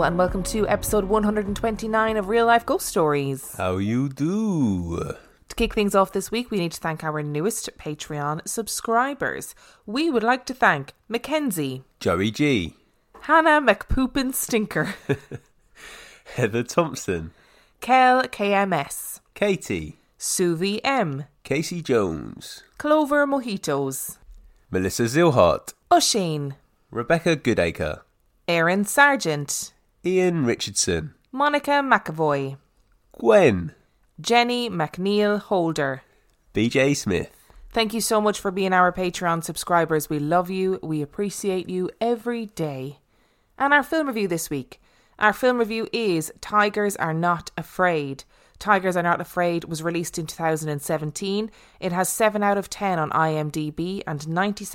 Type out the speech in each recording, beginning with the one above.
and welcome to episode 129 of Real Life Ghost Stories. How you do? To kick things off this week, we need to thank our newest Patreon subscribers. We would like to thank Mackenzie, Joey G, Hannah McPoopin Stinker, Heather Thompson, Kel KMS, Katie, Suvi M, Casey Jones, Clover Mojitos, Melissa Zilhart, Oisin, Rebecca Goodacre, Erin Sargent, Ian Richardson, Monica McAvoy, Gwen, Jenny McNeil Holder, BJ Smith. Thank you so much for being our Patreon subscribers. We love you. We appreciate you every day. And our film review this week. Our film review is Tigers Are Not Afraid. Tigers Are Not Afraid was released in 2017. It has 7 out of 10 on IMDb and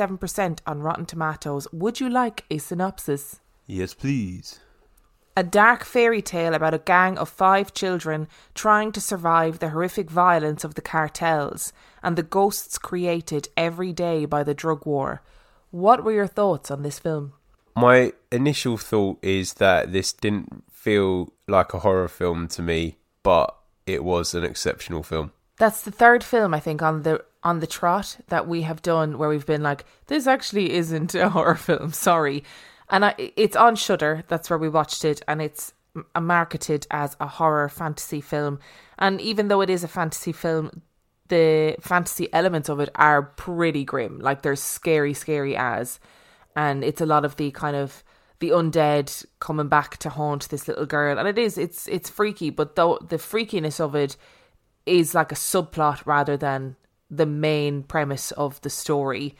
97% on Rotten Tomatoes. Would you like a synopsis? Yes, please. A dark fairy tale about a gang of 5 children trying to survive the horrific violence of the cartels and the ghosts created every day by the drug war. What were your thoughts on this film? My initial thought is that this didn't feel like a horror film to me, but it was an exceptional film. That's the third film, I think, on the trot that we have done where we've been like, this actually isn't a horror film, sorry. And it's on Shudder, that's where we watched it, and it's marketed as a horror fantasy film. And even though it is a fantasy film, the fantasy elements of it are pretty grim. Like, they're scary as. And it's a lot of the kind of the undead coming back to haunt this little girl. And it's freaky, but though the freakiness of it is like a subplot rather than the main premise of the story.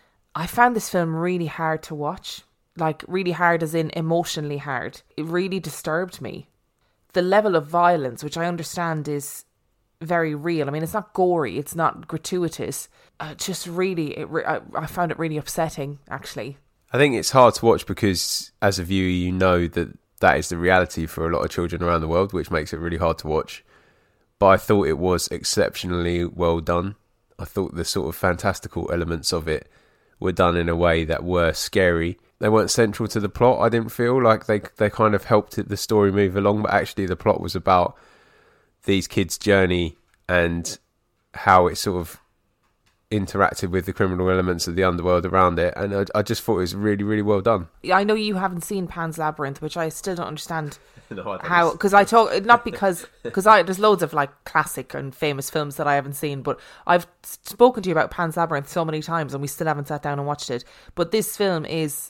I found this film really hard to watch. Like, really hard as in emotionally hard. It really disturbed me. The level of violence, which I understand is very real. I mean, it's not gory, it's not gratuitous. Just really, I found it really upsetting, actually. I think it's hard to watch because as a viewer, you know that is the reality for a lot of children around the world, which makes it really hard to watch. But I thought it was exceptionally well done. I thought the sort of fantastical elements of it were done in a way that were scary. They weren't central to the plot. I didn't feel like they kind of helped the story move along, but actually the plot was about these kids' journey and how it sort of interacted with the criminal elements of the underworld around it. And I just thought it was really, really well done. I know you haven't seen Pan's Labyrinth, which I still don't understand. No, how, because I talk, not because there's loads of like classic and famous films that I haven't seen, but I've spoken to you about Pan's Labyrinth so many times and we still haven't sat down and watched it. But this film is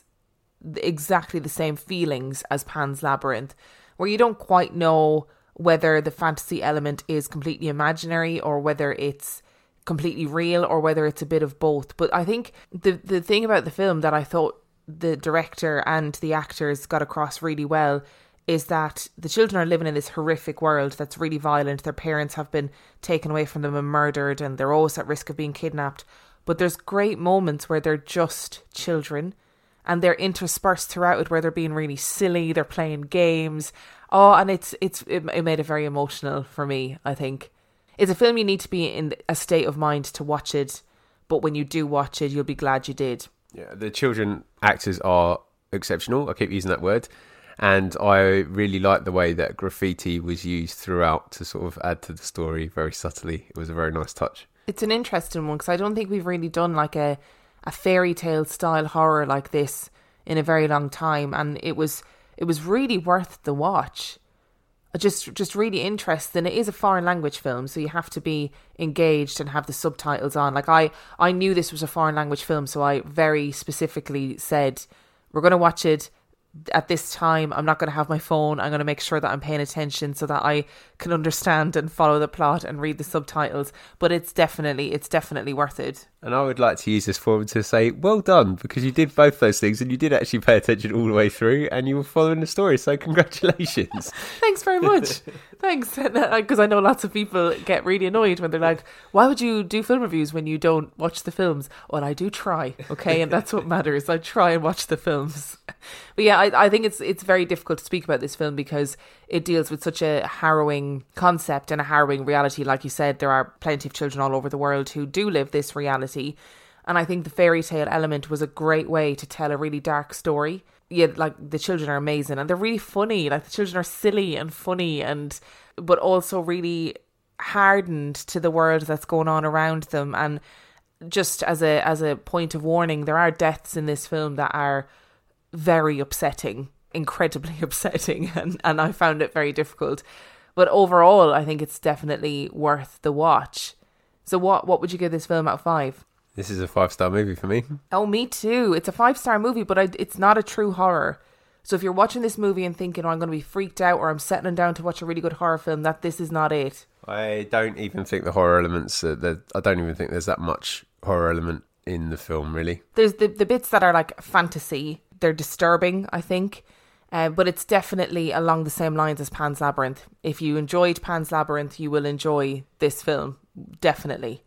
exactly the same feelings as Pan's Labyrinth, where you don't quite know whether the fantasy element is completely imaginary or whether it's completely real or whether it's a bit of both. But I think the thing about the film that I thought the director and the actors got across really well is that the children are living in this horrific world that's really violent. Their parents have been taken away from them and murdered, and they're always at risk of being kidnapped. But there's great moments where they're just children, and they're interspersed throughout it where they're being really silly, they're playing games. Oh, and it made it very emotional for me, I think. It's a film you need to be in a state of mind to watch it, but when you do watch it, you'll be glad you did. Yeah, the children actors are exceptional. I keep using that word. And I really like the way that graffiti was used throughout to sort of add to the story very subtly. It was a very nice touch. It's an interesting one because I don't think we've really done like a fairy tale style horror like this in a very long time, and it was really worth the watch. Just really interesting. It is a foreign language film, so you have to be engaged and have the subtitles on. Like I knew this was a foreign language film, so I very specifically said, we're going to watch it at this time. I'm not going to have my phone. I'm going to make sure that I'm paying attention so that I can understand and follow the plot and read the subtitles. But it's definitely worth it. And I would like to use this forum to say, well done, because you did both those things and you did actually pay attention all the way through and you were following the story. So congratulations. Thanks very much. Thanks. Because I know lots of people get really annoyed when they're like, why would you do film reviews when you don't watch the films? Well, I do try, okay? And that's what matters. I try and watch the films. But yeah, I think it's very difficult to speak about this film because it deals with such a harrowing concept and a harrowing reality. Like you said, there are plenty of children all over the world who do live this reality. And I think the fairy tale element was a great way to tell a really dark story. yeah, like the children are amazing and they're really funny. Like the children are silly and funny but also really hardened to the world that's going on around them. And just as a point of warning, there are deaths in this film that are very upsetting, incredibly upsetting, and I found it very difficult. But overall, I think it's definitely worth the watch. So what would you give this film out of 5? This is a 5-star movie for me. Oh, me too. It's a 5-star movie, but it's not a true horror. So if you're watching this movie and thinking, oh, I'm going to be freaked out, or I'm settling down to watch a really good horror film, this is not it. I don't even think the horror elements, I don't even think there's that much horror element in the film, really. There's the bits that are like fantasy. They're disturbing, I think. But it's definitely along the same lines as Pan's Labyrinth. If you enjoyed Pan's Labyrinth, you will enjoy this film. Definitely.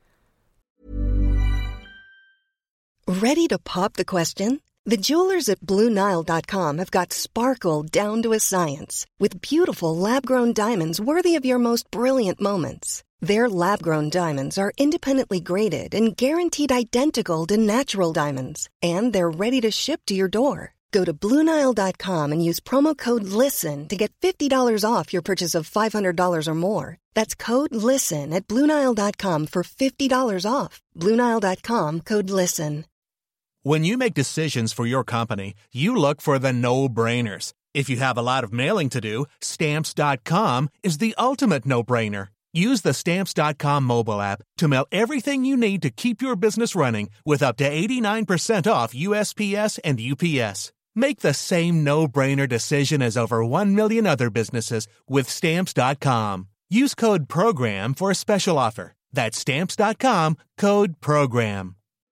Ready to pop the question? The jewelers at BlueNile.com have got sparkle down to a science with beautiful lab-grown diamonds worthy of your most brilliant moments. Their lab-grown diamonds are independently graded and guaranteed identical to natural diamonds. And they're ready to ship to your door. Go to BlueNile.com and use promo code LISTEN to get $50 off your purchase of $500 or more. That's code LISTEN at BlueNile.com for $50 off. BlueNile.com, code LISTEN. When you make decisions for your company, you look for the no-brainers. If you have a lot of mailing to do, Stamps.com is the ultimate no-brainer. Use the Stamps.com mobile app to mail everything you need to keep your business running with up to 89% off USPS and UPS. Make the same no-brainer decision as over 1 million other businesses with Stamps.com. Use code PROGRAM for a special offer. That's Stamps.com, code PROGRAM.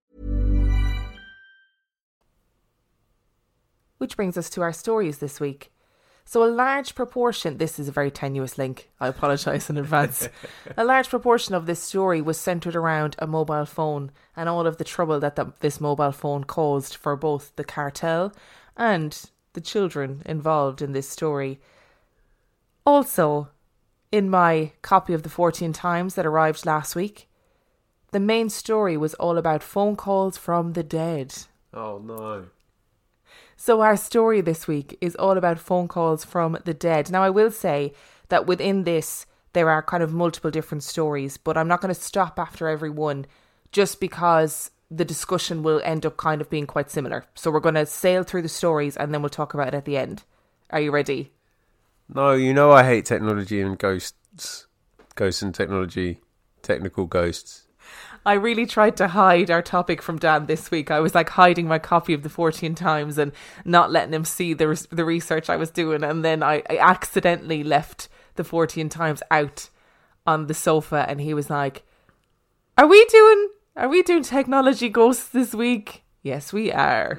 Which brings us to our stories this week. So a large proportion, this is a very tenuous link, I apologise in advance. A large proportion of this story was centred around a mobile phone and all of the trouble that this mobile phone caused for both the cartel and the children involved in this story. Also, in my copy of the 14 Times that arrived last week, the main story was all about phone calls from the dead. Oh no. So our story this week is all about phone calls from the dead. Now, I will say that within this, there are kind of multiple different stories, but I'm not going to stop after every one just because the discussion will end up kind of being quite similar. So we're going to sail through the stories and then we'll talk about it at the end. Are you ready? No, you know I hate technology and ghosts. Ghosts and technology. Technical ghosts. I really tried to hide our topic from Dan this week. I was like hiding my copy of the 14 Times and not letting him see the research I was doing. And then I accidentally left the 14 Times out on the sofa and he was like, Are we doing technology ghosts this week? Yes, we are.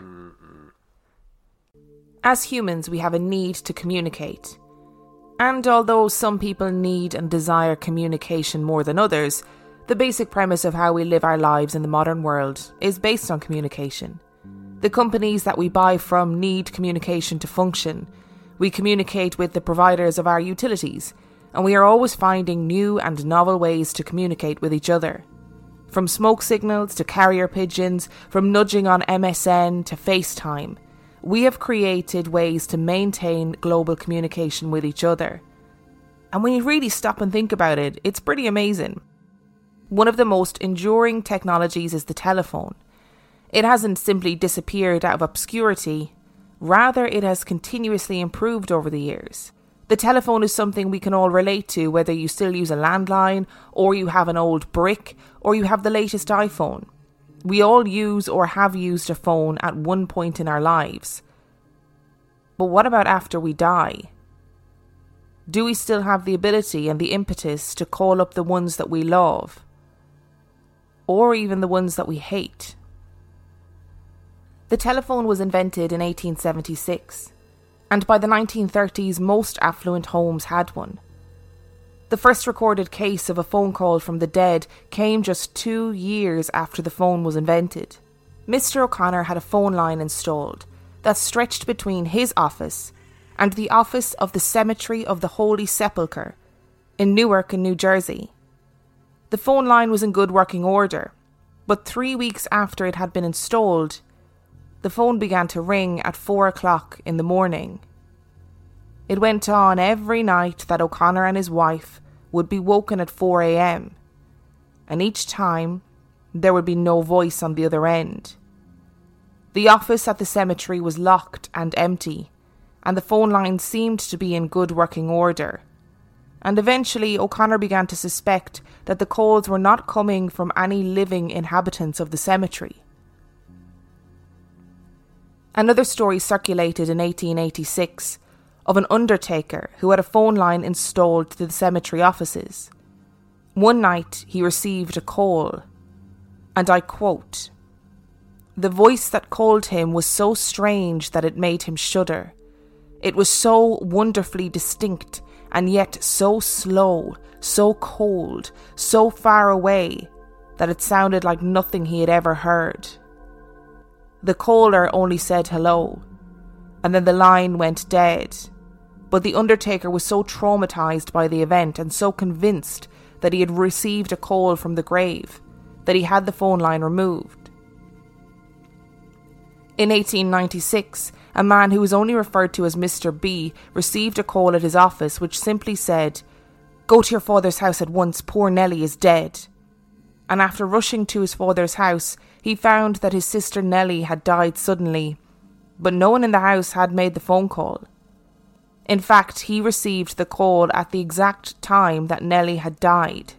As humans, we have a need to communicate. And although some people need and desire communication more than others, the basic premise of how we live our lives in the modern world is based on communication. The companies that we buy from need communication to function. We communicate with the providers of our utilities, and we are always finding new and novel ways to communicate with each other. From smoke signals to carrier pigeons, from nudging on MSN to FaceTime, we have created ways to maintain global communication with each other. And when you really stop and think about it, it's pretty amazing. One of the most enduring technologies is the telephone. It hasn't simply disappeared out of obscurity, rather it has continuously improved over the years. The telephone is something we can all relate to, whether you still use a landline, or you have an old brick, or you have the latest iPhone. We all use or have used a phone at one point in our lives. But what about after we die? Do we still have the ability and the impetus to call up the ones that we love? Or even the ones that we hate? The telephone was invented in 1876, and by the 1930s most affluent homes had one. The first recorded case of a phone call from the dead came just 2 years after the phone was invented. Mr. O'Connor had a phone line installed that stretched between his office and the office of the Cemetery of the Holy Sepulchre in Newark in New Jersey. The phone line was in good working order, but 3 weeks after it had been installed, the phone began to ring at 4 o'clock in the morning. It went on every night that O'Connor and his wife would be woken at 4 a.m, and each time there would be no voice on the other end. The office at the cemetery was locked and empty, and the phone line seemed to be in good working order. And eventually O'Connor began to suspect that the calls were not coming from any living inhabitants of the cemetery. Another story circulated in 1886 of an undertaker who had a phone line installed to the cemetery offices. One night he received a call, and I quote, "The voice that called him was so strange that it made him shudder. It was so wonderfully distinct, and yet so slow, so cold, so far away, that it sounded like nothing he had ever heard." The caller only said hello, and then the line went dead. But the undertaker was so traumatised by the event and so convinced that he had received a call from the grave that he had the phone line removed. In 1896, a man who was only referred to as Mr. B received a call at his office which simply said, "Go to your father's house at once, poor Nellie is dead." And after rushing to his father's house, he found that his sister Nellie had died suddenly, but no one in the house had made the phone call. In fact, he received the call at the exact time that Nellie had died.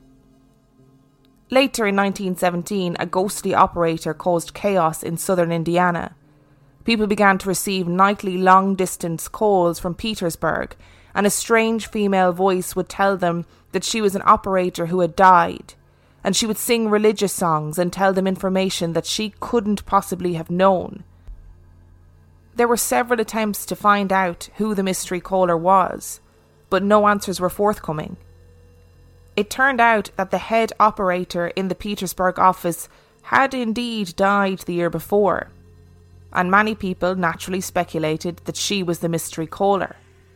Later in 1917, a ghostly operator caused chaos in southern Indiana. People began to receive nightly long-distance calls from Petersburg, and a strange female voice would tell them that she was an operator who had died, and she would sing religious songs and tell them information that she couldn't possibly have known. There were several attempts to find out who the mystery caller was, but no answers were forthcoming. It turned out that the head operator in the Petersburg office had indeed died the year before, and many people naturally speculated that she was the mystery caller.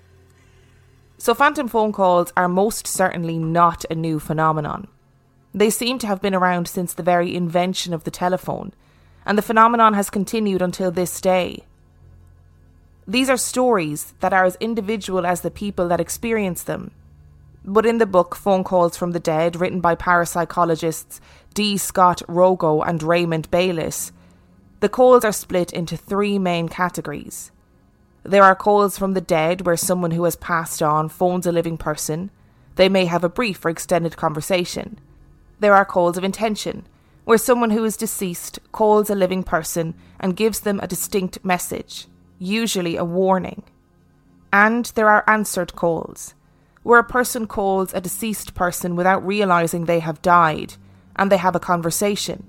So phantom phone calls are most certainly not a new phenomenon. They seem to have been around since the very invention of the telephone, and the phenomenon has continued until this day. These are stories that are as individual as the people that experience them. But in the book Phone Calls from the Dead, written by parapsychologists D. Scott Rogo and Raymond Bayliss, the calls are split into three main categories. There are calls from the dead, where someone who has passed on phones a living person. They may have a brief or extended conversation. There are calls of intention, where someone who is deceased calls a living person and gives them a distinct message, usually a warning. And there are answered calls, where a person calls a deceased person without realising they have died, and they have a conversation.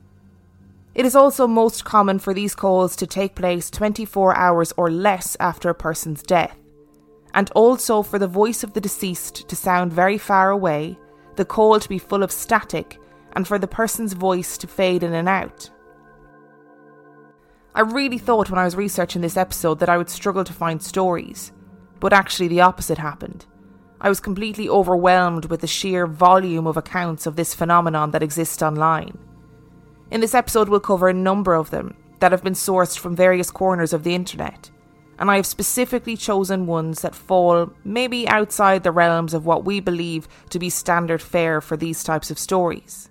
It is also most common for these calls to take place 24 hours or less after a person's death, and also for the voice of the deceased to sound very far away, the call to be full of static, and for the person's voice to fade in and out. I really thought when I was researching this episode that I would struggle to find stories, but actually the opposite happened. I was completely overwhelmed with the sheer volume of accounts of this phenomenon that exists online. In this episode we'll cover a number of them that have been sourced from various corners of the internet, and I have specifically chosen ones that fall maybe outside the realms of what we believe to be standard fare for these types of stories.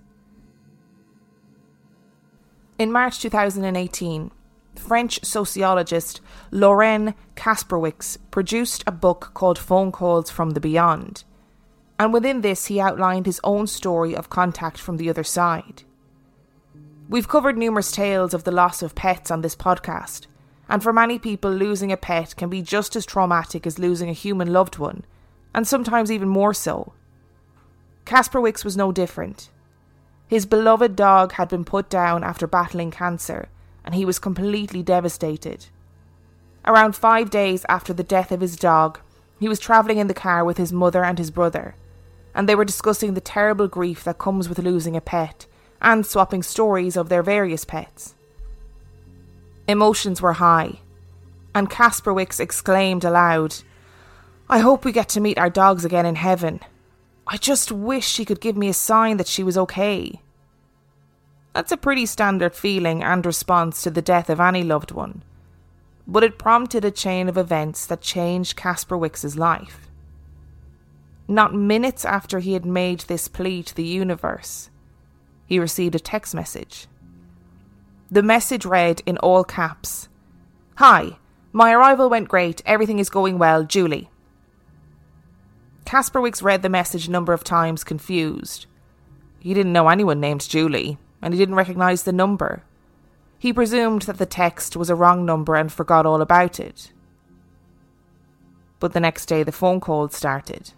In March 2018, French sociologist Laurent Kasperwick produced a book called Phone Calls from the Beyond, and within this he outlined his own story of contact from the other side. We've covered numerous tales of the loss of pets on this podcast, and for many people losing a pet can be just as traumatic as losing a human loved one, and sometimes even more so. Kasperwick was no different. His beloved dog had been put down after battling cancer, and he was completely devastated. Around 5 days after the death of his dog, he was travelling in the car with his mother and his brother, and they were discussing the terrible grief that comes with losing a pet, and swapping stories of their various pets. Emotions were high, and Kasperwick exclaimed aloud, "I hope we get to meet our dogs again in heaven. I just wish she could give me a sign that she was okay." That's a pretty standard feeling and response to the death of any loved one. But it prompted a chain of events that changed Caspar Wicks's life. Not minutes after he had made this plea to the universe, he received a text message. The message read in all caps, "Hi, my arrival went great, everything is going well, Julie." Caspar Wicks read the message a number of times, confused. He didn't know anyone named Julie, and he didn't recognise the number. He presumed that the text was a wrong number and forgot all about it. But the next day the phone calls started.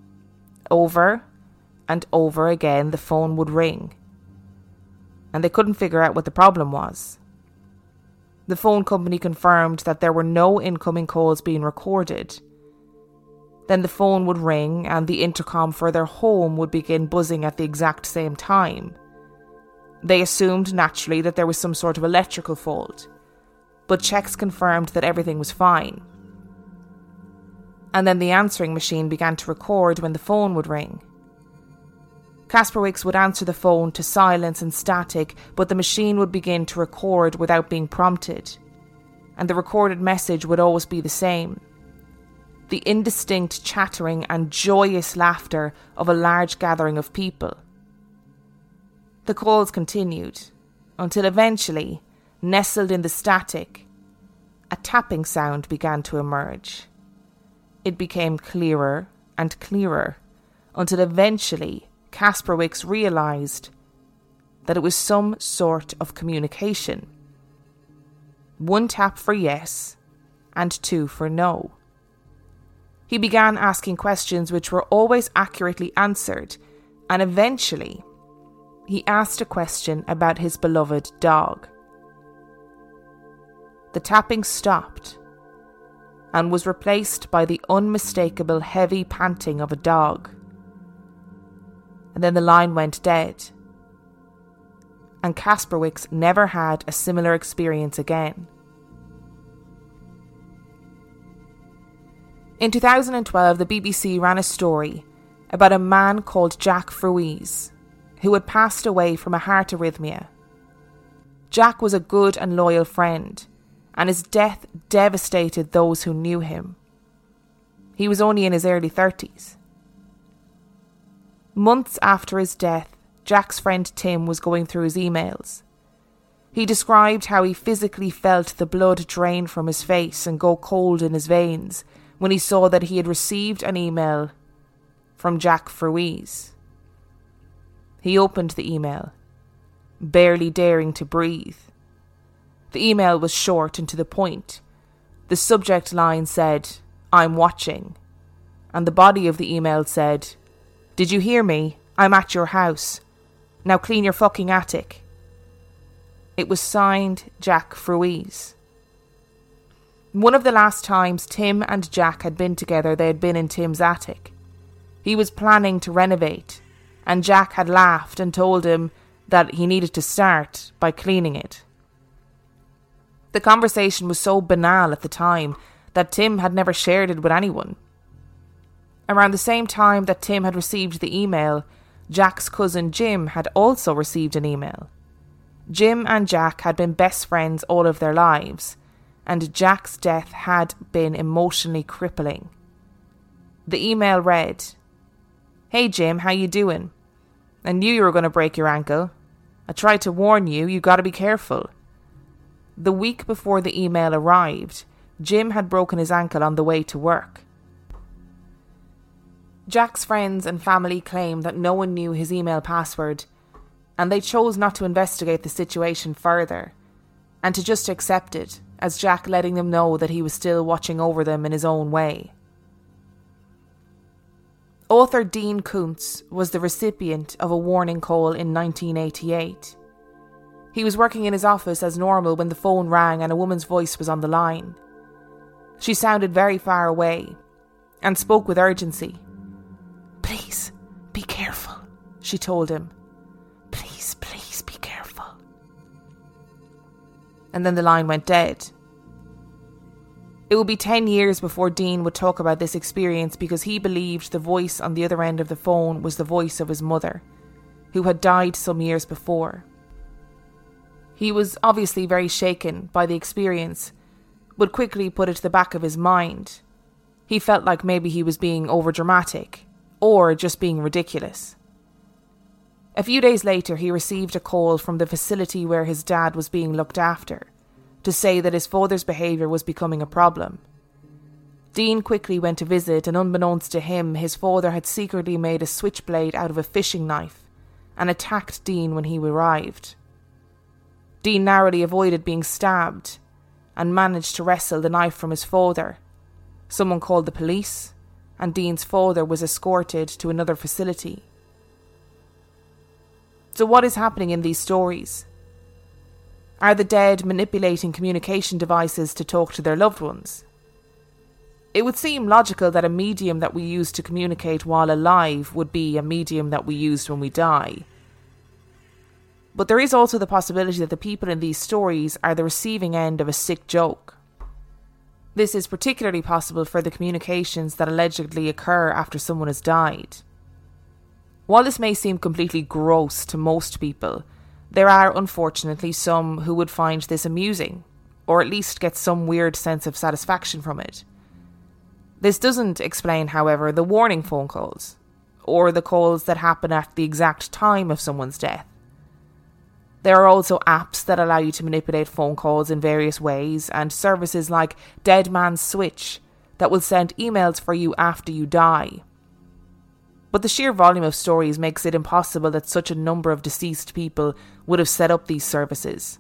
Over and over again the phone would ring, and they couldn't figure out what the problem was. The phone company confirmed that there were no incoming calls being recorded. Then the phone would ring and the intercom for their home would begin buzzing at the exact same time. They assumed naturally that there was some sort of electrical fault, but checks confirmed that everything was fine. And then the answering machine began to record when the phone would ring. Caspar Wicks would answer the phone to silence and static, but the machine would begin to record without being prompted, and the recorded message would always be the same. The indistinct chattering and joyous laughter of a large gathering of people. The calls continued, until eventually, nestled in the static, a tapping sound began to emerge. It became clearer and clearer, until eventually Caspar Wicks realised that it was some sort of communication. 1 tap for yes, and 2 for no. He began asking questions which were always accurately answered, and eventually he asked a question about his beloved dog. The tapping stopped and was replaced by the unmistakable heavy panting of a dog. And then the line went dead, and Caspar Wicks never had a similar experience again. In 2012, the BBC ran a story about a man called Jack Fruese, who had passed away from a heart arrhythmia. Jack was a good and loyal friend, and his death devastated those who knew him. He was only in his early 30s. Months after his death, Jack's friend Tim was going through his emails. He described how he physically felt the blood drain from his face and go cold in his veins when he saw that he had received an email from Jack Fruese. He opened the email, barely daring to breathe. The email was short and to the point. The subject line said, "I'm watching," and the body of the email said, "Did you hear me? I'm at your house. Now clean your fucking attic." It was signed Jack Fruese. One of the last times Tim and Jack had been together, they had been in Tim's attic. He was planning to renovate, and Jack had laughed and told him that he needed to start by cleaning it. The conversation was so banal at the time that Tim had never shared it with anyone. Around the same time that Tim had received the email, Jack's cousin Jim had also received an email. Jim and Jack had been best friends all of their lives, and Jack's death had been emotionally crippling. The email read, "Hey Jim, how you doing? I knew you were going to break your ankle. I tried to warn you, you got to be careful." The week before the email arrived, Jim had broken his ankle on the way to work. Jack's friends and family claimed that no one knew his email password, and they chose not to investigate the situation further, and to just accept it, as Jack letting them know that he was still watching over them in his own way. Author Dean Koontz was the recipient of a warning call in 1988. He was working in his office as normal when the phone rang and a woman's voice was on the line. She sounded very far away and spoke with urgency. "Please, be careful," she told him. "Please, please be careful." And then the line went dead. It would be 10 years before Dean would talk about this experience because he believed the voice on the other end of the phone was the voice of his mother, who had died some years before. He was obviously very shaken by the experience, but quickly put it to the back of his mind. He felt like maybe he was being overdramatic, or just being ridiculous. A few days later, he received a call from the facility where his dad was being looked after, to say that his father's behaviour was becoming a problem. Dean quickly went to visit, and unbeknownst to him, his father had secretly made a switchblade out of a fishing knife and attacked Dean when he arrived. Dean narrowly avoided being stabbed and managed to wrestle the knife from his father. Someone called the police, and Dean's father was escorted to another facility. So what is happening in these stories? Are the dead manipulating communication devices to talk to their loved ones? It would seem logical that a medium that we use to communicate while alive would be a medium that we used when we die. But there is also the possibility that the people in these stories are the receiving end of a sick joke. This is particularly possible for the communications that allegedly occur after someone has died. While this may seem completely gross to most people, there are unfortunately some who would find this amusing, or at least get some weird sense of satisfaction from it. This doesn't explain, however, the warning phone calls, or the calls that happen at the exact time of someone's death. There are also apps that allow you to manipulate phone calls in various ways, and services like Dead Man's Switch that will send emails for you after you die. But the sheer volume of stories makes it impossible that such a number of deceased people would have set up these services.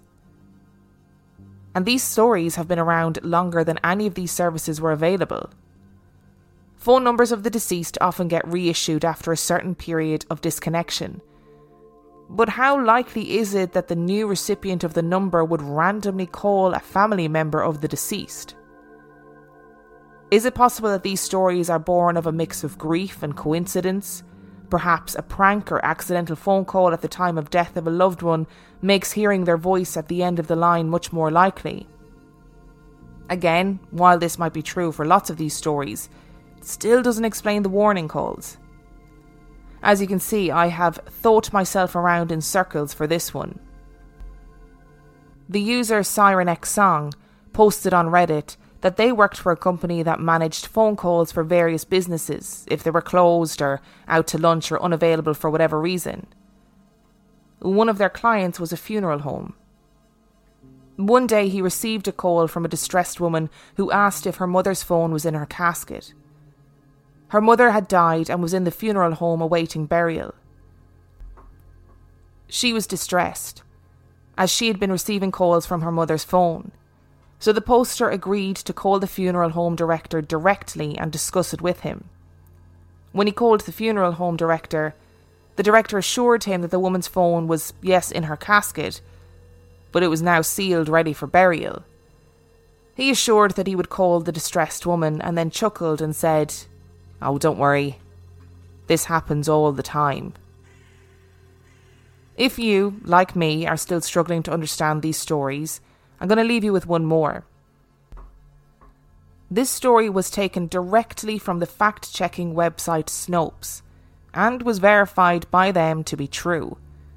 And these stories have been around longer than any of these services were available. Phone numbers of the deceased often get reissued after a certain period of disconnection. But how likely is it that the new recipient of the number would randomly call a family member of the deceased? Is it possible that these stories are born of a mix of grief and coincidence? Perhaps a prank or accidental phone call at the time of death of a loved one makes hearing their voice at the end of the line much more likely. Again, while this might be true for lots of these stories, it still doesn't explain the warning calls. As you can see, I have thought myself around in circles for this one. The user SirenXSong posted on Reddit that they worked for a company that managed phone calls for various businesses if they were closed or out to lunch or unavailable for whatever reason. One of their clients was a funeral home. One day he received a call from a distressed woman who asked if her mother's phone was in her casket. Her mother had died and was in the funeral home awaiting burial. She was distressed, as she had been receiving calls from her mother's phone. So the poster agreed to call the funeral home director directly and discuss it with him. When he called the funeral home director, the director assured him that the woman's phone was, yes, in her casket, but it was now sealed, ready for burial. He assured that he would call the distressed woman and then chuckled and said, "Oh, don't worry. This happens all the time." If you, like me, are still struggling to understand these stories, I'm going to leave you with one more. This story was taken directly from the fact-checking website Snopes and was verified by them to be true.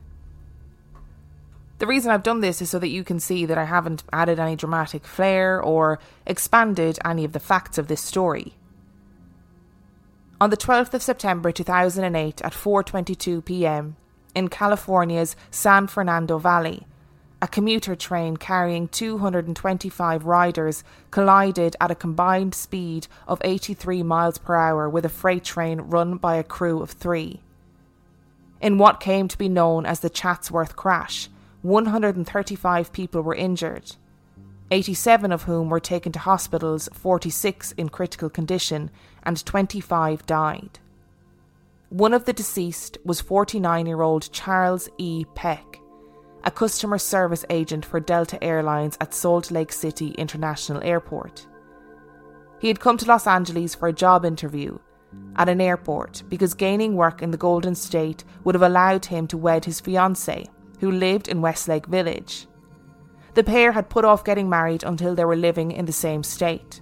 The reason I've done this is so that you can see that I haven't added any dramatic flair or expanded any of the facts of this story. On the 12th of September 2008 at 4:22 p.m. in California's San Fernando Valley, a commuter train carrying 225 riders collided at a combined speed of 83 miles per hour with a freight train run by a crew of 3. In what came to be known as the Chatsworth crash, 135 people were injured, 87 of whom were taken to hospitals, 46 in critical condition, and 25 died. One of the deceased was 49-year-old Charles E. Peck, a customer service agent for Delta Airlines at Salt Lake City International Airport. He had come to Los Angeles for a job interview at an airport because gaining work in the Golden State would have allowed him to wed his fiancée, who lived in Westlake Village. The pair had put off getting married until they were living in the same state.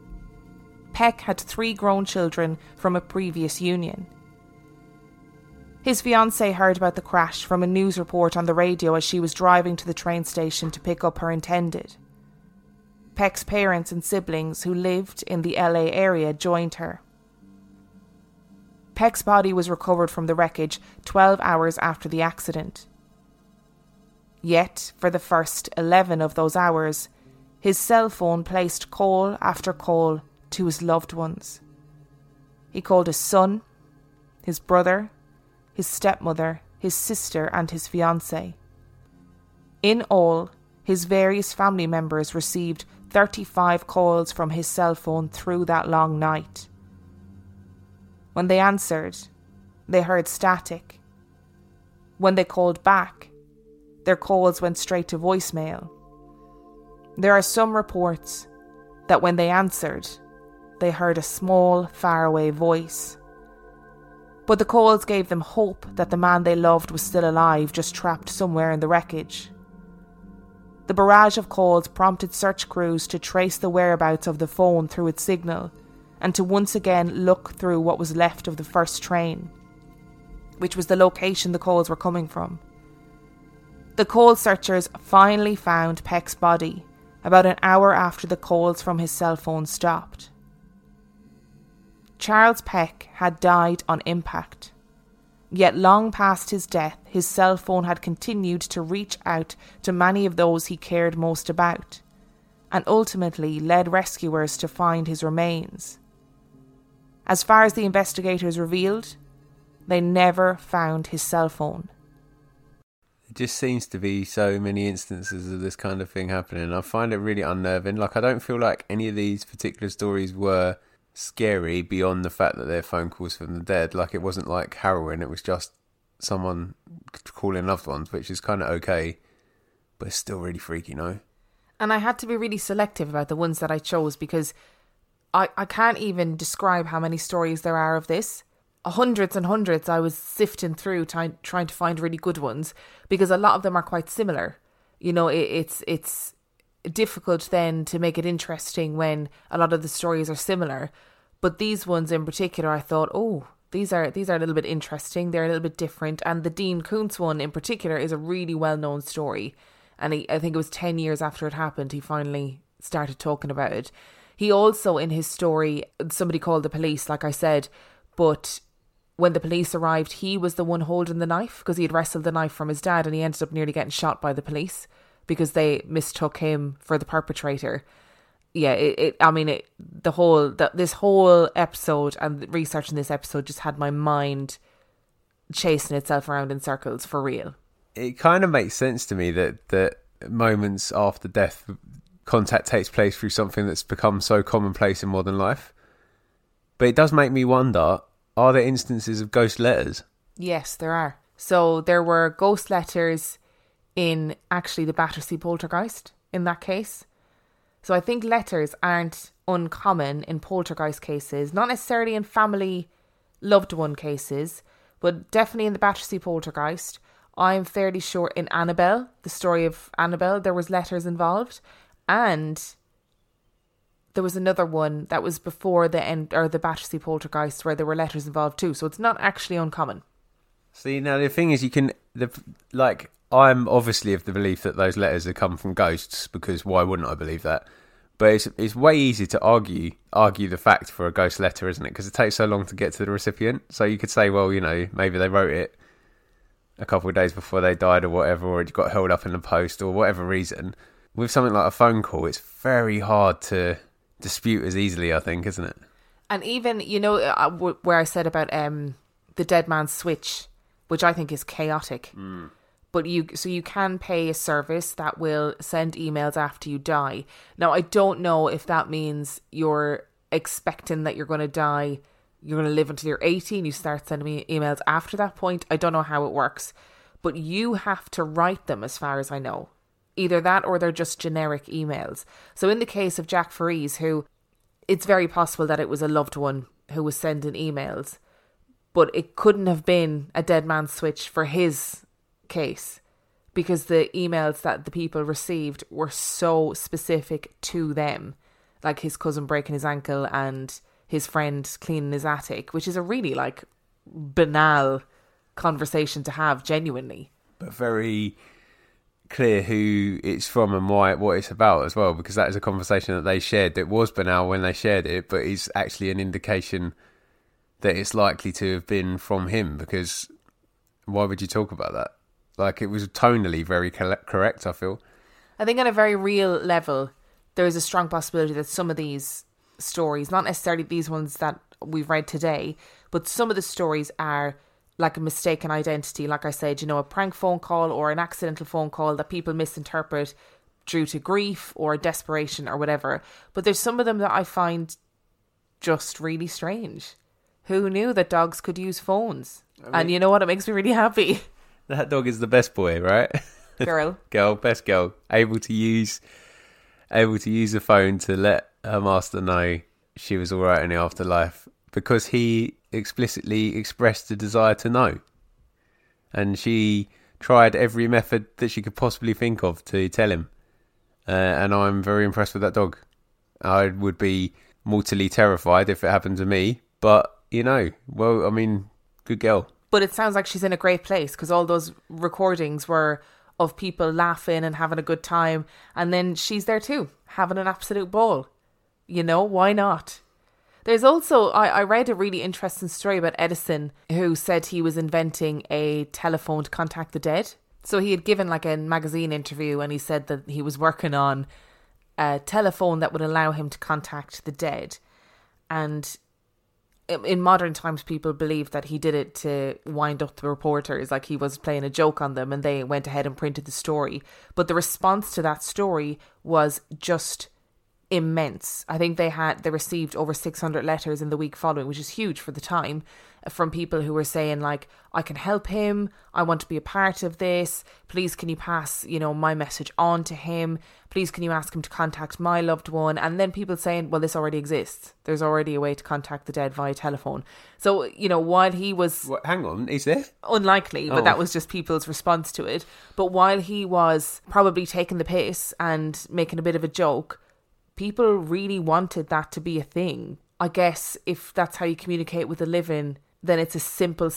Peck had 3 grown children from a previous union. His fiancée heard about the crash from a news report on the radio as she was driving to the train station to pick up her intended. Peck's parents and siblings, who lived in the LA area, joined her. Peck's body was recovered from the wreckage 12 hours after the accident. Yet, for the first 11 of those hours, his cell phone placed call after call to his loved ones. He called his son, his brother, his stepmother, his sister, and his fiancée. In all, his various family members received 35 calls from his cell phone through that long night. When they answered, they heard static. When they called back, their calls went straight to voicemail. There are some reports that when they answered, they heard a small, faraway voice. But the calls gave them hope that the man they loved was still alive, just trapped somewhere in the wreckage. The barrage of calls prompted search crews to trace the whereabouts of the phone through its signal, and to once again look through what was left of the first train, which was the location the calls were coming from. The call searchers finally found Peck's body about an hour after the calls from his cell phone stopped. Charles Peck had died on impact, yet long past his death, his cell phone had continued to reach out to many of those he cared most about, and ultimately led rescuers to find his remains. As far as the investigators revealed, they never found his cell phone. It just seems to be so many instances of this kind of thing happening. I find it really unnerving. Like, I don't feel like any of these particular stories were scary beyond the fact that they're phone calls from the dead. Like, it wasn't like harrowing, it was just someone calling loved ones, which is kind of okay, but it's still really freaky, no? And I had to be really selective about the ones that I chose because I can't even describe how many stories there are of this. Hundreds and hundreds. I was sifting through trying to find really good ones because a lot of them are quite similar. You know, it's difficult then to make it interesting when a lot of the stories are similar. But these ones in particular, I thought, oh, these are a little bit interesting. They're a little bit different. And the Dean Koontz one in particular is a really well-known story. And I think it was 10 years after it happened, he finally started talking about it. He also, in his story, somebody called the police, like I said, but when the police arrived, he was the one holding the knife because he had wrestled the knife from his dad, and he ended up nearly getting shot by the police because they mistook him for the perpetrator. Yeah, this whole episode and researching this episode just had my mind chasing itself around in circles for real. It kind of makes sense to me that moments after death, contact takes place through something that's become so commonplace in modern life. But it does make me wonder, are there instances of ghost letters? Yes, there are. So there were ghost letters in actually the Battersea Poltergeist in that case. So I think letters aren't uncommon in poltergeist cases, not necessarily in family loved one cases, but definitely in the Battersea Poltergeist. I'm fairly sure in Annabelle, the story of Annabelle, there was letters involved. And there was another one that was before the Battersea Poltergeist where there were letters involved too. So it's not actually uncommon. See, now the thing is, I'm obviously of the belief that those letters have come from ghosts, because why wouldn't I believe that? But it's way easier to argue the fact for a ghost letter, isn't it? Because it takes so long to get to the recipient. So you could say, well, you know, maybe they wrote it a couple of days before they died or whatever, or it got held up in the post or whatever reason. With something like a phone call, it's very hard to dispute as easily, I think, isn't it? And even, you know, where I said about the dead man's switch, which I think is chaotic. But you can pay a service that will send emails after you die. Now, I don't know if that means you're expecting that you're going to die, you're going to live until you're 80 and you start sending me emails after that point. I don't know how it works. But you have to write them, as far as I know. Either that or they're just generic emails. So in the case of Jack Faris, who it's very possible that it was a loved one who was sending emails, but it couldn't have been a dead man's switch for his case because the emails that the people received were so specific to them, like his cousin breaking his ankle and his friend cleaning his attic, which is a really banal conversation to have genuinely. But very clear who it's from and what it's about as well, because that is a conversation that they shared that was banal when they shared it, but is actually an indication that it's likely to have been from him, because why would you talk about that? Like, it was tonally very correct, I feel. I think on a very real level, there is a strong possibility that some of these stories, not necessarily these ones that we've read today, but some of the stories are like a mistaken identity. Like I said, a prank phone call or an accidental phone call that people misinterpret due to grief or desperation or whatever. But there's some of them that I find just really strange. Who knew that dogs could use phones? And you know what? It makes me really happy. That dog is the best boy, right? Girl. Best girl. Able to use the phone to let her master know she was all right in the afterlife, because he explicitly expressed the desire to know. And she tried every method that she could possibly think of to tell him. And I'm very impressed with that dog. I would be mortally terrified if it happened to me. But, good girl. But it sounds like she's in a great place, because all those recordings were of people laughing and having a good time. And then she's there too, having an absolute ball. Why not? There's also, I read a really interesting story about Edison, who said he was inventing a telephone to contact the dead. So he had given like a magazine interview, and he said that he was working on a telephone that would allow him to contact the dead. And in modern times, people believe that he did it to wind up the reporters, like he was playing a joke on them, and they went ahead and printed the story. But the response to that story was just immense. I think they received over 600 letters in the week following, which is huge for the time, from people who were saying like, I can help him, I want to be a part of this, please can you pass my message on to him, please can you ask him to contact my loved one. And then people saying, well, this already exists, there's already a way to contact the dead via telephone. So while he was hang on, is there? Unlikely, but that was just people's response to it. But while he was probably taking the piss and making a bit of a joke, people really wanted that to be a thing. I guess if that's how you communicate with the living, then it's a simple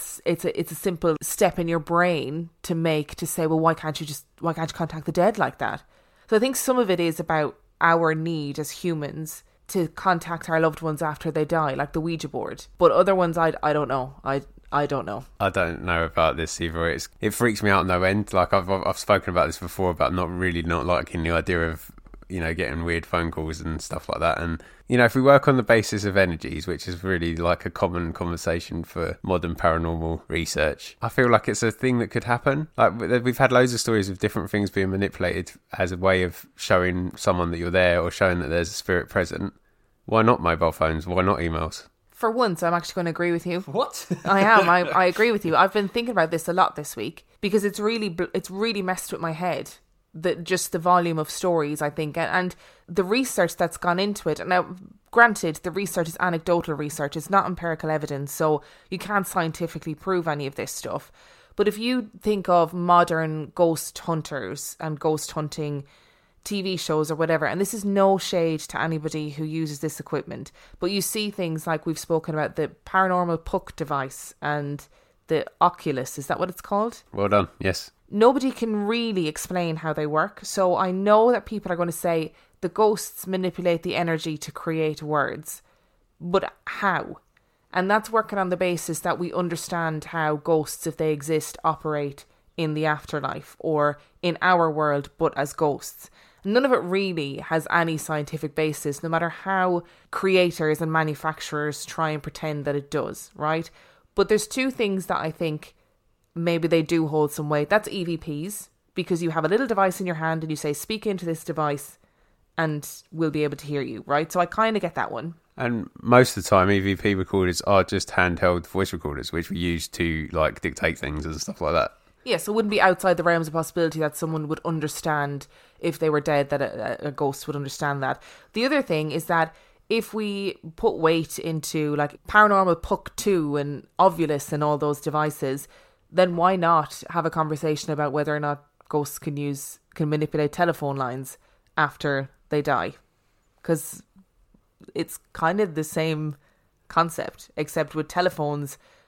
step in your brain to say, well, why can't you contact the dead like that? So I think some of it is about our need as humans to contact our loved ones after they die, like the Ouija board. But other ones, I don't know. I don't know. I don't know about this either. It freaks me out no end. Like I've spoken about this before, about not liking the idea of getting weird phone calls and stuff like that. And, if we work on the basis of energies, which is really like a common conversation for modern paranormal research, I feel like it's a thing that could happen. Like, we've had loads of stories of different things being manipulated as a way of showing someone that you're there or showing that there's a spirit present. Why not mobile phones? Why not emails? For once, I'm actually going to agree with you. What? I am. I agree with you. I've been thinking about this a lot this week, because it's really messed with my head. Just the volume of stories, I think, and the research that's gone into it. Now, granted, the research is anecdotal research, it's not empirical evidence, so you can't scientifically prove any of this stuff. But if you think of modern ghost hunters and ghost hunting TV shows or whatever, and this is no shade to anybody who uses this equipment, but you see things like we've spoken about the paranormal Puck device and the Oculus, is that what it's called? Well done, yes. Nobody can really explain how they work. So I know that people are going to say the ghosts manipulate the energy to create words. But how? And that's working on the basis that we understand how ghosts, if they exist, operate in the afterlife or in our world, but as ghosts. None of it really has any scientific basis, no matter how creators and manufacturers try and pretend that it does, right? But there's two things that I think maybe they do hold some weight. That's EVPs, because you have a little device in your hand and you say, speak into this device and we'll be able to hear you, right? So I kind of get that one. And most of the time, EVP recorders are just handheld voice recorders, which we use to like dictate things and stuff like that. Yeah, so it wouldn't be outside the realms of possibility that someone would understand, if they were dead, that a ghost would understand that. The other thing is that if we put weight into like Paranormal Puck 2 and Ovulus and all those devices, then why not have a conversation about whether or not ghosts can manipulate telephone lines after they die? Because it's kind of the same concept, except with telephones,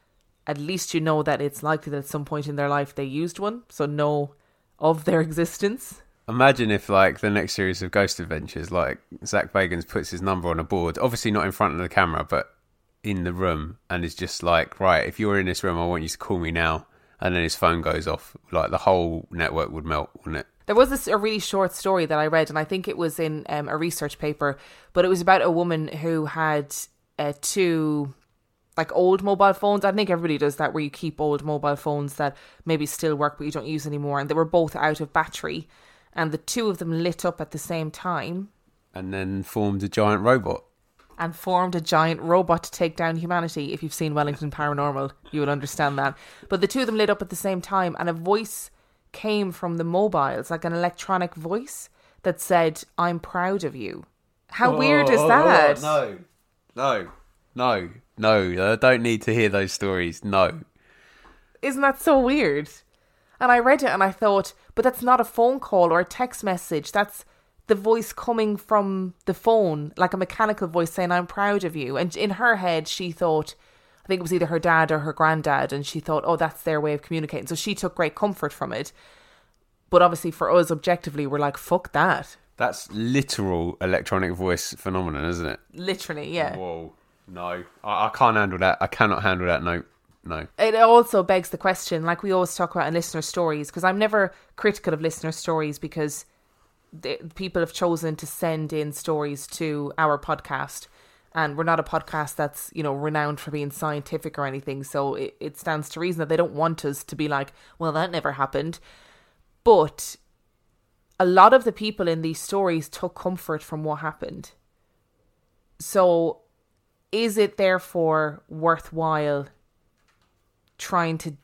at least you know that it's likely that at some point in their life they used one, so know of their existence. Imagine if, like, the next series of Ghost Adventures, like, Zach Bagans puts his number on a board, obviously not in front of the camera, but in the room, and is just like, right, if you're in this room, I want you to call me now. And then his phone goes off. Like, the whole network would melt, wouldn't it? There was a really short story that I read, and I think it was in a research paper, but it was about a woman who had two, like, old mobile phones. I think everybody does that, where you keep old mobile phones that maybe still work but you don't use anymore, and they were both out of battery, and the two of them lit up at the same time. And then formed a giant robot. And formed a giant robot to take down humanity. If you've seen Wellington Paranormal, you will understand that. But the two of them lit up at the same time, and a voice came from the mobiles, like an electronic voice that said, "I'm proud of you." How weird is that? No. I don't need to hear those stories. No. Isn't that so weird? And I read it and I thought, but that's not a phone call or a text message. That's the voice coming from the phone, like a mechanical voice saying, "I'm proud of you." And in her head, she thought, I think it was either her dad or her granddad, and she thought, oh, that's their way of communicating. So she took great comfort from it. But obviously for us, objectively, we're like, fuck that. That's literal electronic voice phenomenon, isn't it? Literally, yeah. Whoa. No. I can't handle that. I cannot handle that. No. It also begs the question, like we always talk about in listener stories, because I'm never critical of listener stories, because people have chosen to send in stories to our podcast, and we're not a podcast that's, you know, renowned for being scientific or anything, so it stands to reason that they don't want us to be like, well, that never happened. But a lot of the people in these stories took comfort from what happened. So is it therefore worthwhile trying to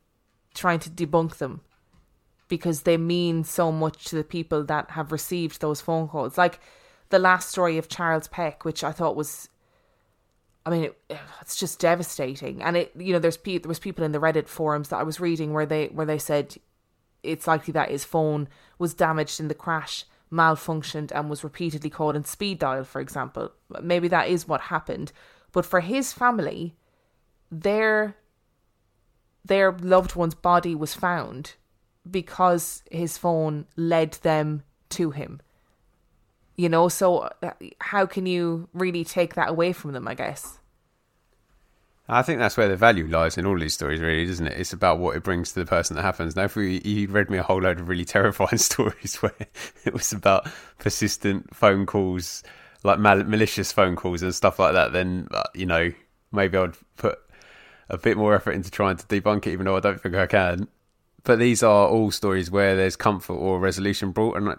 debunk them? Because they mean so much to the people that have received those phone calls. Like the last story of Charles Peck, which I thought was, I mean, it's just devastating. And it, you know, there was people in the Reddit forums that I was reading where they said it's likely that his phone was damaged in the crash, malfunctioned, and was repeatedly called in speed dial, for example. Maybe that is what happened. But for his family, their loved one's body was found because his phone led them to him. You know, so how can you really take that away from them, I guess? I think that's where the value lies in all these stories, really, isn't it? It's about what it brings to the person that happens. Now, if you read me a whole load of really terrifying stories where it was about persistent phone calls, like malicious phone calls and stuff like that, then, you know, maybe I'd put a bit more effort into trying to debunk it, even though I don't think I can. But these are all stories where there's comfort or resolution brought, and,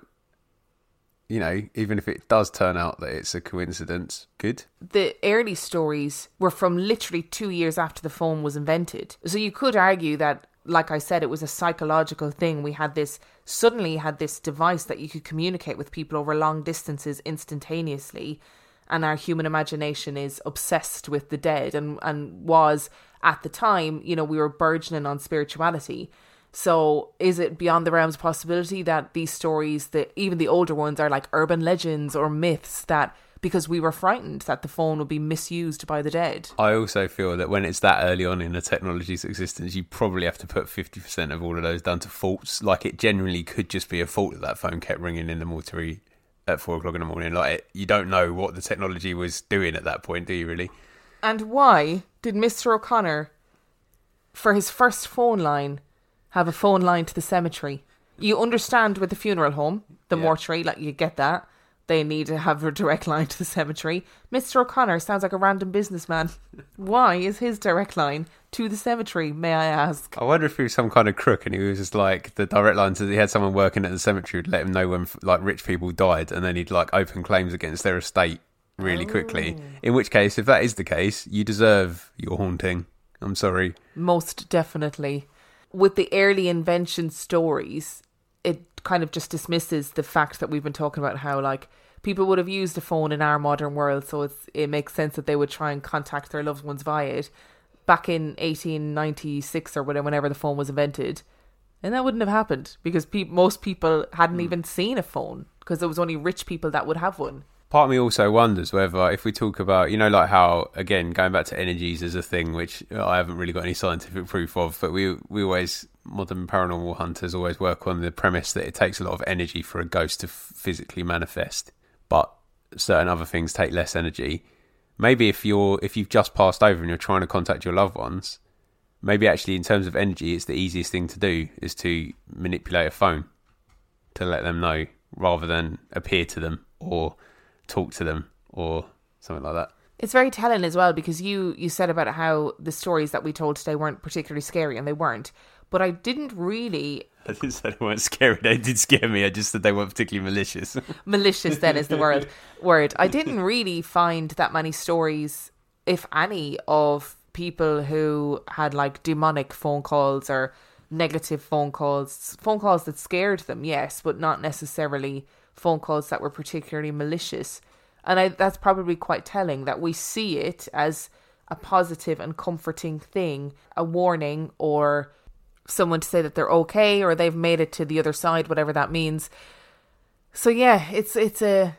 you know, even if it does turn out that it's a coincidence, good. The early stories were from literally 2 years after the phone was invented. So you could argue that, like I said, it was a psychological thing. We suddenly had this device that you could communicate with people over long distances instantaneously. And our human imagination is obsessed with the dead and was, at the time, you know, we were burgeoning on spirituality. So is it beyond the realms of possibility that these stories, even the older ones, are like urban legends or myths that because we were frightened that the phone would be misused by the dead? I also feel that when it's that early on in the technology's existence, you probably have to put 50% of all of those down to faults. Like, it genuinely could just be a fault that phone kept ringing in the mortuary at 4 o'clock in the morning. Like, you don't know what the technology was doing at that point, do you really? And why did Mr. O'Connor, for his first phone line, have a phone line to the cemetery? You understand with the funeral home, the mortuary, like, you get that. They need to have a direct line to the cemetery. Mr. O'Connor sounds like a random businessman. Why is his direct line to the cemetery, may I ask? I wonder if he was some kind of crook and he was just like, the direct line to, he had someone working at the cemetery would let him know when, like, rich people died, and then he'd, like, open claims against their estate really quickly. In which case, if that is the case, you deserve your haunting. I'm sorry. Most definitely. With the early invention stories, it kind of just dismisses the fact that we've been talking about how, like, people would have used a phone in our modern world, so it makes sense that they would try and contact their loved ones via it. Back in 1896 or whenever the phone was invented, and that wouldn't have happened because most people hadn't even seen a phone, because it was only rich people that would have one. part of me also wonders whether, if we talk about, like how, again, going back to energies as a thing, which I haven't really got any scientific proof of, but we always, modern paranormal hunters always work on the premise that it takes a lot of energy for a ghost to physically manifest, but certain other things take less energy. Maybe if you've just passed over and you're trying to contact your loved ones, maybe actually in terms of energy, it's the easiest thing to do is to manipulate a phone to let them know, rather than appear to them or talk to them or something like that. It's very telling as well, because you said about how the stories that we told today weren't particularly scary, and they weren't. But I didn't say they weren't scary. They did scare me. I just said they weren't particularly malicious. Malicious then is the word. I didn't really find that many stories, if any, of people who had like demonic phone calls or negative phone calls that scared them, yes, but not necessarily phone calls that were particularly malicious. And that's probably quite telling, that we see it as a positive and comforting thing, a warning, or someone to say that they're okay or they've made it to the other side, whatever that means. So yeah, it's a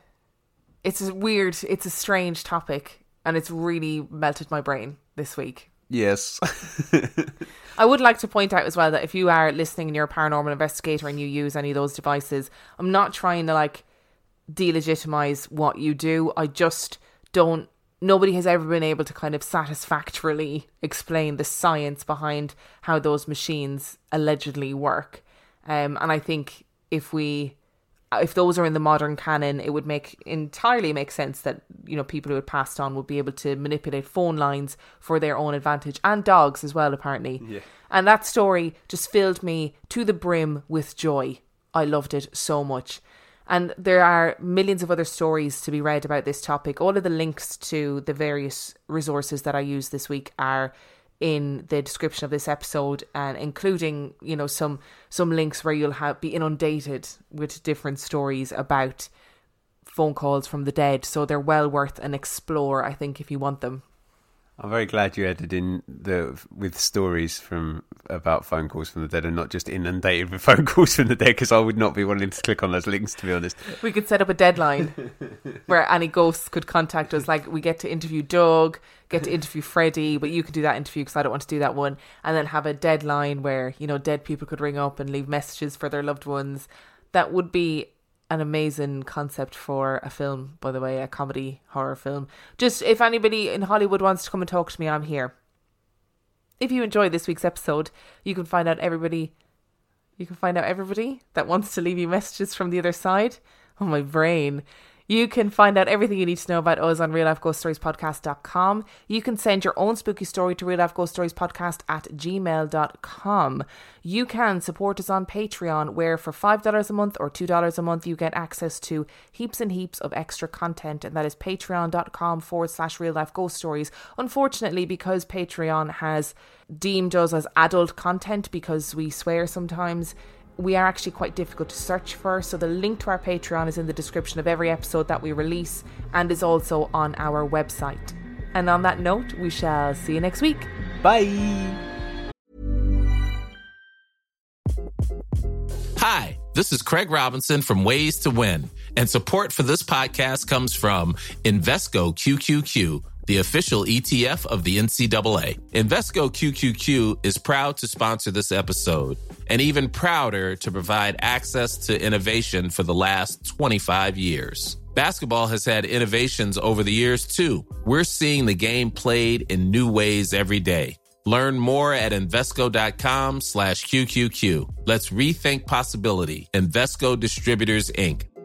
strange topic, and it's really melted my brain this week. Yes. I would like to point out as well that if you are listening and you're a paranormal investigator and you use any of those devices, I'm not trying to like delegitimize what you do. I just don't. Nobody has ever been able to kind of satisfactorily explain the science behind how those machines allegedly work. And I think if those are in the modern canon, it would entirely make sense that, people who had passed on would be able to manipulate phone lines for their own advantage, and dogs as well, apparently. Yeah. And that story just filled me to the brim with joy. I loved it so much. And there are millions of other stories to be read about this topic. All of the links to the various resources that I used this week are in the description of this episode, and including, some links where you'll be inundated with different stories about phone calls from the dead. So they're well worth an explore, I think, if you want them. I'm very glad you added in with stories about phone calls from the dead, and not just inundated with phone calls from the dead, because I would not be wanting to click on those links, to be honest. We could set up a deadline where any ghosts could contact us. Like, we get to interview Doug, get to interview Freddie, but you could do that interview because I don't want to do that one. And then have a deadline where, dead people could ring up and leave messages for their loved ones. That would be an amazing concept for a film, by the way, a comedy horror film. Just if anybody in Hollywood wants to come and talk to me, I'm here. If you enjoyed this week's episode, you can find out everybody that wants to leave you messages from the other side. Oh, my brain. You can find out everything you need to know about us on reallifeghoststoriespodcast.com. You can send your own spooky story to reallifeghoststoriespodcast@gmail.com. You can support us on Patreon, where for $5 a month or $2 a month, you get access to heaps and heaps of extra content. And that is patreon.com/reallifeghoststories. Unfortunately, because Patreon has deemed us as adult content because we swear sometimes, we are actually quite difficult to search for. So the link to our Patreon is in the description of every episode that we release, and is also on our website. And on that note, we shall see you next week. Bye. Hi, this is Craig Robinson from Ways to Win, and support for this podcast comes from Invesco QQQ, the official ETF of the NCAA. Invesco QQQ is proud to sponsor this episode, and even prouder to provide access to innovation for the last 25 years. Basketball has had innovations over the years, too. We're seeing the game played in new ways every day. Learn more at Invesco.com/QQQ. Let's rethink possibility. Invesco Distributors, Inc.